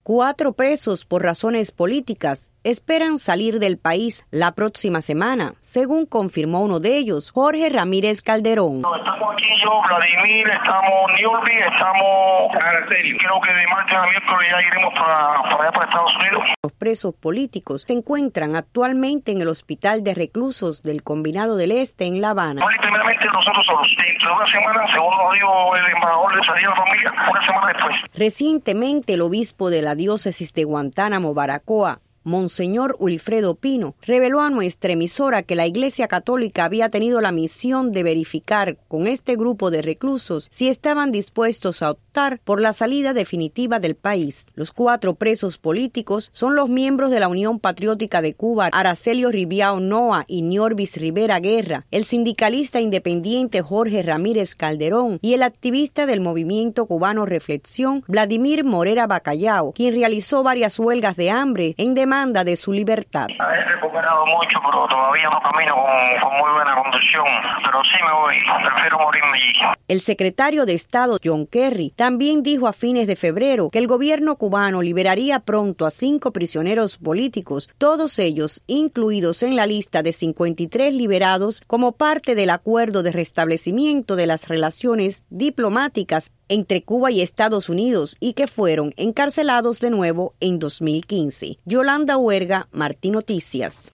4 presos por razones políticas esperan salir del país la próxima semana, según confirmó uno de ellos, Jorge Ramírez Calderón. Estamos aquí yo, Vladimir, estamos Niorbi, estamos Araceli. Creo que de martes a miércoles ya iremos para Estados Unidos. Los presos políticos se encuentran actualmente en el Hospital de Reclusos del Combinado del Este en La Habana. Primeramente nosotros solos. Dentro de una semana, según nos dijo el embajador de Salir a la Familia, una semana después. Recientemente el obispo de la diócesis de Guantánamo, Baracoa, Monseñor Wilfredo Pino, reveló a nuestra emisora que la Iglesia Católica había tenido la misión de verificar con este grupo de reclusos si estaban dispuestos a optar por la salida definitiva del país. Los 4 presos políticos son los miembros de la Unión Patriótica de Cuba, Aracelio Ribiao Noa y Niorbis Rivera Guerra, el sindicalista independiente Jorge Ramírez Calderón y el activista del movimiento cubano Reflexión, Vladimir Morera Bacallao, quien realizó varias huelgas de hambre en demanda de su libertad. He recuperado mucho, pero todavía no camino con muy buena condición, pero sí me voy, prefiero morirme allí. El secretario de Estado, John Kerry, también dijo a fines de febrero que el gobierno cubano liberaría pronto a 5 prisioneros políticos, todos ellos incluidos en la lista de 53 liberados como parte del acuerdo de restablecimiento de las relaciones diplomáticas entre Cuba y Estados Unidos y que fueron encarcelados de nuevo en 2015. Yolanda Huerga, Martí Noticias.